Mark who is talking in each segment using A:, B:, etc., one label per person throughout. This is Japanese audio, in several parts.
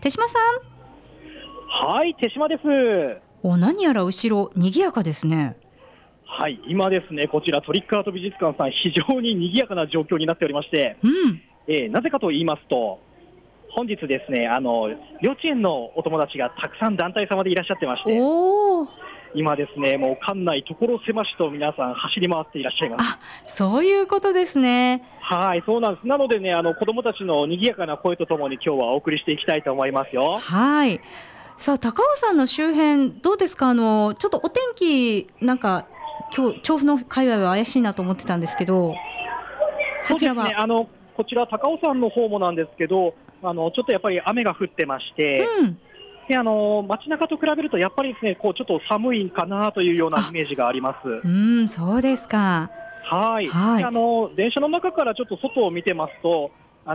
A: 手島さん。
B: はい、手島です。
A: 何やら後ろ賑やかですね。
B: はい、今ですね、こちらトリックアート美術館さん、非常に賑やかな状況になっておりまして、なぜかと言いますと、本日ですね、幼稚園のお友達がたくさん団体様でいらっしゃってまして、今ですね、もう館内所狭しと皆さん走り回っていらっしゃいます。
A: そういうことですね。
B: はい、そうなんです。なのでね、子供たちの賑やかな声とともに今日はお送りしていきたいと思いますよ。
A: はい。さあ、高尾山の周辺どうですか？ちょっとお天気なんか今日調布の界隈は怪しいなと思ってたんですけど、そちらは？
B: そうですね、こちら高尾山の方もなんですけど、ちょっとやっぱり雨が降ってまして、で街中と比べるとやっぱりですね、こうちょっと寒いかなというようなイメージがあります。
A: そうですか。
B: はい。で電車の中からちょっと外を見てますと、木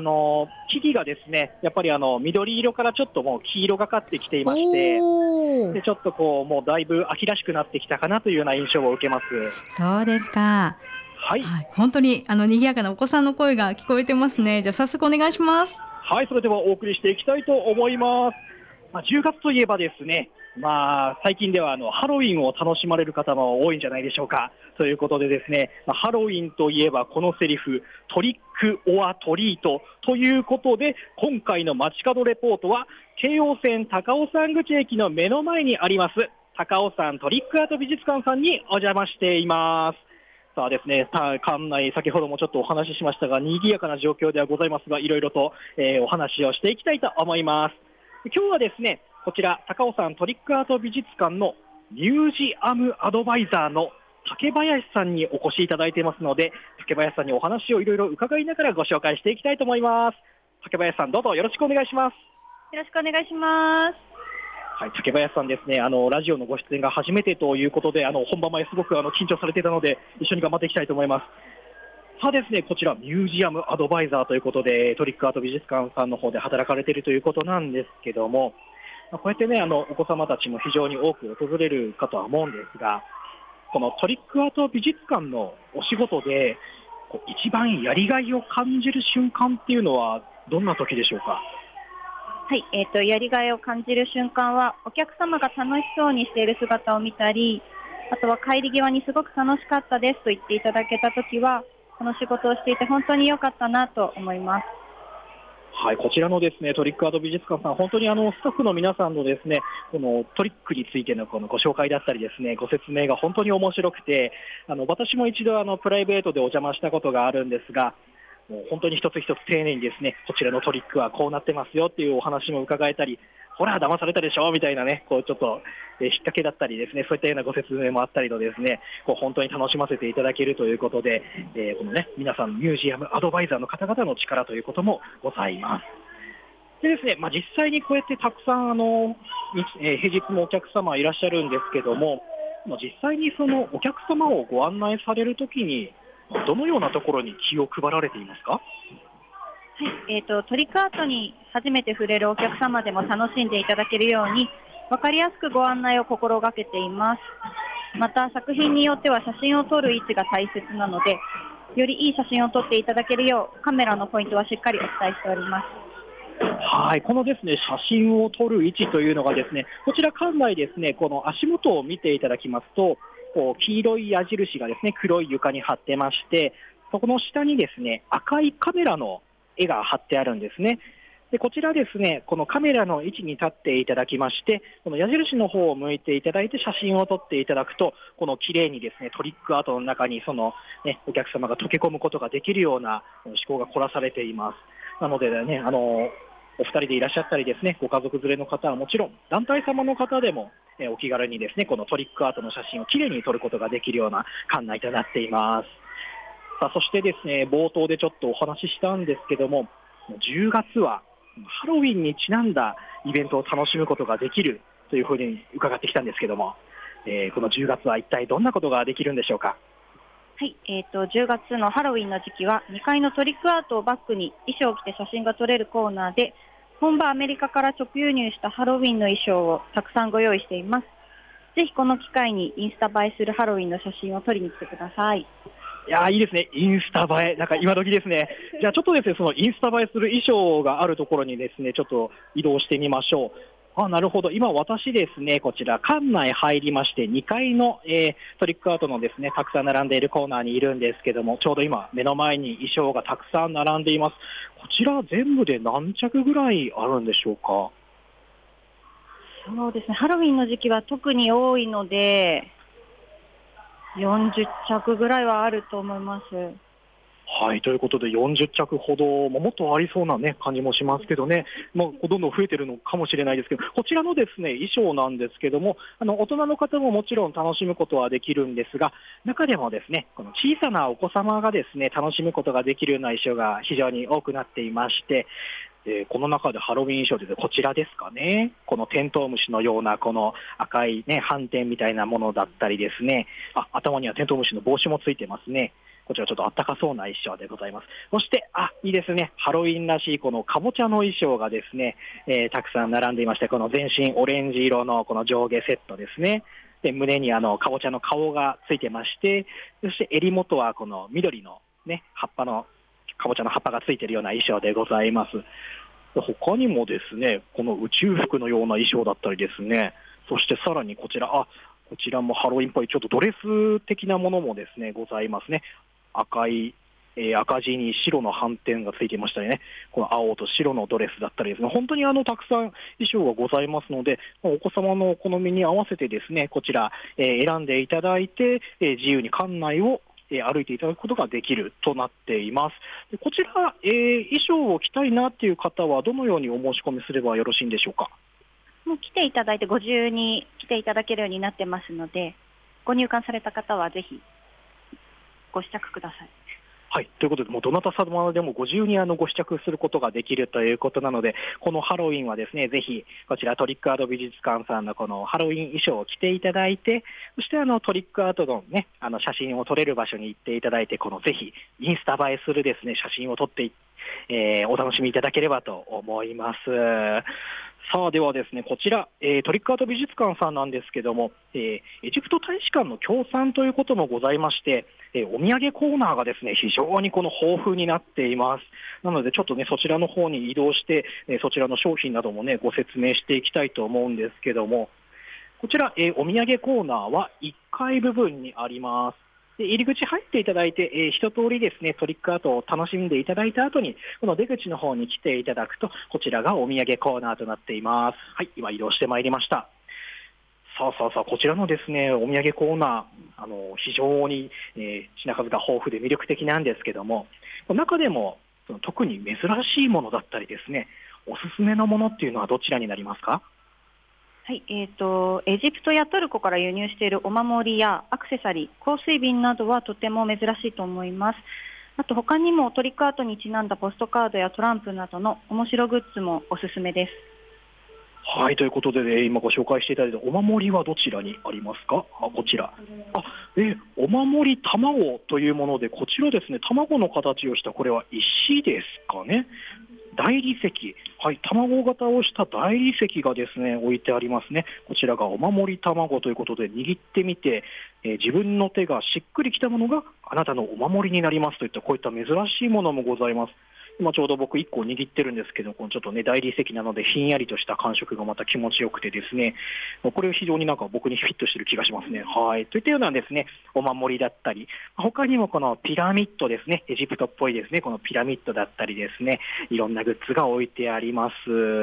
B: 々がですね、やっぱり緑色からちょっともう黄色がかってきていまして、でちょっとこうもうだいぶ秋らしくなってきたかなというような印象を受けます。
A: そうですか。
B: はい。
A: 本当に賑やかなお子さんの声が聞こえてますね。じゃあ早速お願いします。
B: はい、それではお送りしていきたいと思います。10月といえばですね、最近ではハロウィンを楽しまれる方も多いんじゃないでしょうか。ということでですね、ハロウィンといえばこのセリフ、トリックオアトリートということで、今回の街角レポートは京王線高尾山口駅の目の前にあります高尾山トリックアート美術館さんにお邪魔しています。さあですね、館内、先ほどもちょっとお話ししましたが、賑やかな状況ではございますが、いろいろと、お話をしていきたいと思います。今日はですね、こちら高尾山トリックアート美術館のミュージアムアドバイザーの竹林さんにお越しいただいていますので、竹林さんにお話をいろいろ伺いながらご紹介していきたいと思います。竹林さん、どうぞよろしくお願いします。
C: よろしくお願いします。
B: はい、竹林さんですね、ラジオのご出演が初めてということで、本番前すごく緊張されていたので、一緒に頑張っていきたいと思います。さあですね、こちらミュージアムアドバイザーということで、トリックアート美術館さんの方で働かれているということなんですけども、こうやってね、お子様たちも非常に多く訪れるかとは思うんですが、このトリックアート美術館のお仕事で、一番やりがいを感じる瞬間っていうのはどんな時でしょうか？
C: はい、やりがいを感じる瞬間は、お客様が楽しそうにしている姿を見たり、あとは帰り際にすごく楽しかったですと言っていただけたときは、この仕事をしていて本当に良かったなと思います。
B: はい、こちらのですね、トリックアート美術館さん、本当にスタッフの皆さんのですね、このトリックについてのこのご紹介だったりですね、ご説明が本当に面白くて、私も一度プライベートでお邪魔したことがあるんですが、もう本当に一つ一つ丁寧にですね、こちらのトリックはこうなってますよっていうお話も伺えたり、ほら騙されたでしょみたいなね、こうちょっと引っ掛けだったりですね、そういったようなご説明もあったりとですね、本当に楽しませていただけるということで、このね、皆さんミュージアムアドバイザーの方々の力ということもございます。でですね、実際にこうやってたくさん平日もお客様いらっしゃるんですけども、実際にそのお客様をご案内されるときに、どのようなところに気を配られていますか？
C: はい、トリックアートに初めて触れるお客様でも楽しんでいただけるように、分かりやすくご案内を心がけています。また作品によっては写真を撮る位置が大切なので、よりいい写真を撮っていただけるようカメラのポイントはしっかりお伝えしております。
B: はい、このですね、写真を撮る位置というのがですね、こちら館内ですね、この足元を見ていただきますと、黄色い矢印がですね、黒い床に貼ってまして、そこの下にですね、赤いカメラの絵が貼ってあるんですね。でこちらですね、このカメラの位置に立っていただきまして、この矢印の方を向いていただいて写真を撮っていただくと、この綺麗にですね、トリックアートの中にお客様が溶け込むことができるような思考が凝らされています。なのでね、お二人でいらっしゃったりですね、ご家族連れの方はもちろん、団体様の方でも、お気軽にですね、このトリックアートの写真をきれいに撮ることができるような館内となっています。さあ、そしてですね、冒頭でちょっとお話ししたんですけども、10月はハロウィンにちなんだイベントを楽しむことができるというふうに伺ってきたんですけども、この10月は一体どんなことができるんでしょうか？
C: はい、10月のハロウィンの時期は2階のトリックアートをバックに衣装を着て写真が撮れるコーナーで、本場アメリカから直輸入したハロウィンの衣装をたくさんご用意しています。ぜひこの機会にインスタ映えするハロウィンの写真を撮りに来てください。
B: いやー、いいですね。インスタ映え。なんか今時ですね。じゃあちょっとですね、そのインスタ映えする衣装があるところにですね、ちょっと移動してみましょう。あ、なるほど。今私ですね、こちら館内入りまして、2階の、トリックアートのですね、たくさん並んでいるコーナーにいるんですけども、ちょうど今目の前に衣装がたくさん並んでいます。こちら全部で何着ぐらいあるんでしょうか？
C: そうですね、ハロウィンの時期は特に多いので、40着ぐらいはあると思います。
B: はい、ということで40着ほど、もっとありそうな、ね、感じもしますけどね、どんどん増えてるのかもしれないですけど、こちらのですね衣装なんですけども、大人の方ももちろん楽しむことはできるんですが、中でもですね、この小さなお子様がですね楽しむことができるような衣装が非常に多くなっていまして、この中でハロウィン衣装でこちらですかね、このテントウムシのようなこの赤い、ね、斑点みたいなものだったりですね、頭にはテントウムシの帽子もついてますね。こちらちょっとあったかそうな衣装でございます。そして、いいですね。ハロウィンらしいこのかぼちゃの衣装がですね、たくさん並んでいまして、この全身オレンジ色のこの上下セットですね。で、胸にかぼちゃの顔がついてまして、そして襟元はこの緑のね、葉っぱの、かぼちゃの葉っぱがついているような衣装でございます。他にもですね、この宇宙服のような衣装だったりですね、そしてさらにこちら、こちらもハロウィンっぽいちょっとドレス的なものもですね、ございますね。赤い、赤地に白の斑点がついていましたりね、この青と白のドレスだったりですね、本当にたくさん衣装がございますので、お子様のお好みに合わせてですね、こちら、選んでいただいて、自由に館内を歩いていただくことができるとなっています。でこちら、衣装を着たいなっていう方はどのようにお申し込みすればよろしいんでしょうか？
C: もう来ていただいてご自由に来ていただけるようになってますので、ご入館された方はぜひご試着ください。
B: はい、ということで、もうどなた様でもご自由にご試着することができるということなので、このハロウィンはですね、ぜひこちらトリックアート美術館さんのこのハロウィン衣装を着ていただいて、そしてトリックアートのね、写真を撮れる場所に行っていただいて、このぜひインスタ映えするですね、写真を撮ってお楽しみいただければと思います。さあ、ではですね、こちら、トリックアート美術館さんなんですけども、エジプト大使館の協賛ということもございまして、お土産コーナーがですね、非常にこの豊富になっています。なので、ちょっとね、そちらの方に移動して、そちらの商品などもね、ご説明していきたいと思うんですけども、こちら、お土産コーナーは1階部分にあります。で入り口入っていただいて、一通りですね、トリックアートを楽しんでいただいた後に、この出口の方に来ていただくと、こちらがお土産コーナーとなっています。はい、今移動してまいりました。さあ、こちらのですね、お土産コーナー、非常に、品数が豊富で魅力的なんですけども、中でも特に珍しいものだったりですね、おすすめのものっていうのはどちらになりますか？
C: はい、エジプトやトルコから輸入しているお守りやアクセサリー、香水瓶などはとても珍しいと思います。あと他にもトリックアートにちなんだポストカードやトランプなどの面白グッズもおすすめです。
B: はい、ということで、今ご紹介していただいたお守りはどちらにありますか？こちら。お守り卵というもので、こちらですね、卵の形をした、これは石ですかね。大理石、はい、卵型をした大理石がですね、置いてありますね。こちらがお守り卵ということで、握ってみて、自分の手がしっくりきたものがあなたのお守りになりますといった、こういった珍しいものもございます。今ちょうど僕1個握ってるんですけど、このちょっとね、大理石なのでひんやりとした感触がまた気持ちよくてですね、これ非常になんか僕にフィットしてる気がしますね。はい。といったようなですね、お守りだったり、他にもこのピラミッドですね、エジプトっぽいですね、このピラミッドだったりですね、いろんなグッズが置いてあります。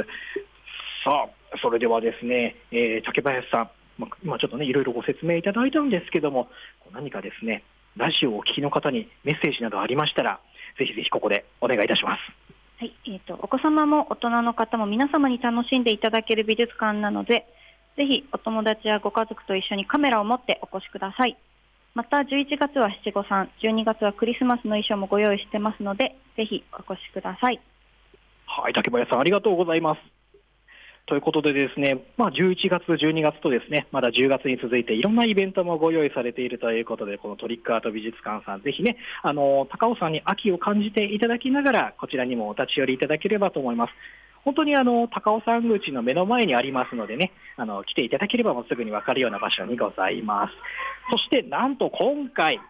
B: さあ、それではですね、竹林さん、今ちょっとね、いろいろご説明いただいたんですけども、何かですね、ラジオをお聞きの方にメッセージなどありましたら、ぜひぜひここでお願いいたします。
C: はい、お子様も大人の方も皆様に楽しんでいただける美術館なので、ぜひお友達やご家族と一緒にカメラを持ってお越しください。また11月は七五三、12月はクリスマスの衣装もご用意してますので、ぜひお越しください。
B: はい、竹林さんありがとうございます。ということでですね、11月、12月とですね、まだ10月に続いていろんなイベントもご用意されているということで、このトリックアート美術館さん、ぜひね、高尾山に秋を感じていただきながら、こちらにもお立ち寄りいただければと思います。本当に高尾山口の目の前にありますのでね、来ていただければもうすぐに分かるような場所にございます。そしてなんと今回、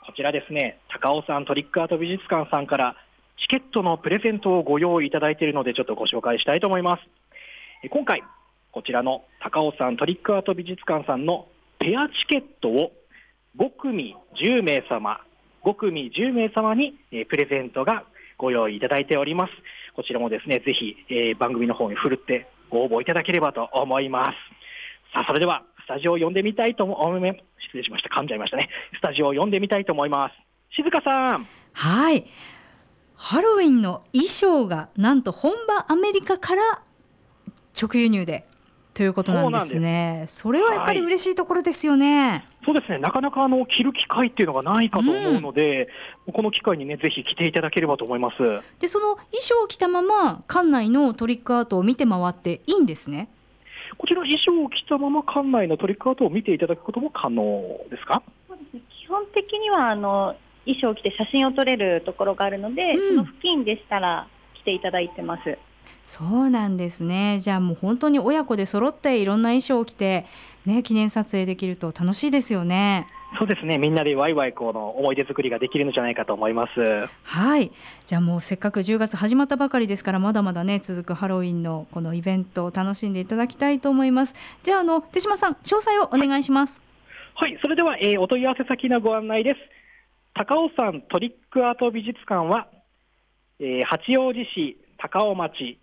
B: こちらですね、高尾山トリックアート美術館さんからチケットのプレゼントをご用意いただいているので、ちょっとご紹介したいと思います。今回こちらの高尾山トリックアート美術館さんのペアチケットを5組10名様にプレゼントがご用意いただいております。こちらもですね、ぜひ番組の方に振るってご応募いただければと思います。さあ、それではスタジオを呼んでみたいと思います。失礼しました。噛んじゃいましたね。スタジオを呼んでみたいと思います。静香さん。
A: はい。ハロウィンの衣装がなんと本場アメリカから直輸入でということなんですね。それはやっぱり嬉しいところですよね。
B: そうですね。なかなか着る機会っていうのがないかと思うので、この機会にね、ぜひ着ていただければと思います。
A: で、その衣装を着たまま館内のトリックアートを見て回っていいんですね。
B: こちら衣装を着たまま館内のトリックアートを見ていただくことも可能ですか？
C: そうですね、基本的には衣装を着て写真を撮れるところがあるので、その付近でしたら来ていただいてます。
A: そうなんですね。じゃあもう本当に親子で揃っていろんな衣装を着て、ね、記念撮影できると楽しいですよね。
B: そうですね。みんなでワイワイ思い出作りができるのじゃないかと思います。
A: はい。じゃあもうせっかく10月始まったばかりですから、まだまだね続くハロウィンのこのイベントを楽しんでいただきたいと思います。じゃあ手島さん、詳細をお願いします。
B: はい、それでは、お問い合わせ先のご案内です。高尾山トリックアート美術館は、八王子市高尾町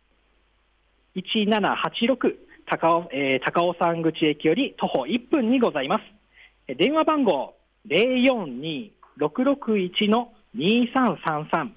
B: 1786 高尾山口駅より徒歩1分にございます。電話番号 042-661-2333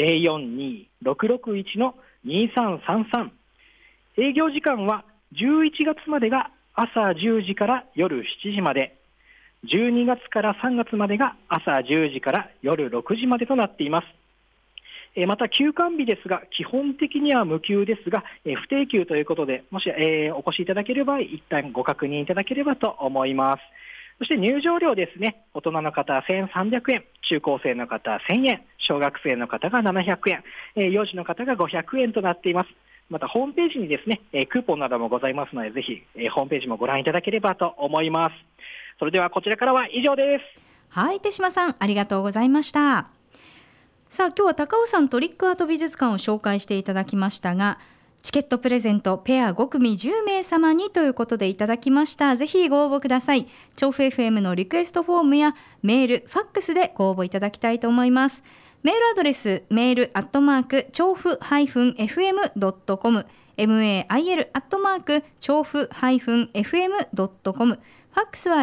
B: 042-661-2333。営業時間は11月までが朝10時から夜7時まで、12月から3月までが朝10時から夜6時までとなっています。また休館日ですが、基本的には無給ですが、不定休ということで、もし、お越しいただければ一旦ご確認いただければと思います。そして入場料ですね、大人の方は1300円、中高生の方は1000円、小学生の方が700円、幼児の方が500円となっています。またホームページにですね、クーポンなどもございますので、ぜひ、ホームページもご覧いただければと思います。それではこちらからは以上です。
A: はい、手島さん、ありがとうございました。さあ、今日は高尾山トリックアート美術館を紹介していただきましたが、チケットプレゼントペア5組10名様にということでいただきました。ぜひご応募ください。調布 FM のリクエストフォームやメール、ファックスでご応募いただきたいと思います。メールアドレス、メール@調布-fm.com、mail調布-fm.com、ファックスは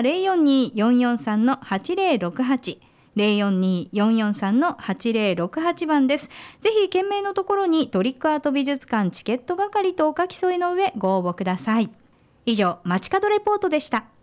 A: 042-443-8068、042-443-8068 番です。ぜひ件名のところにトリックアート美術館チケット係とお書き添えの上ご応募ください。以上、街角レポートでした。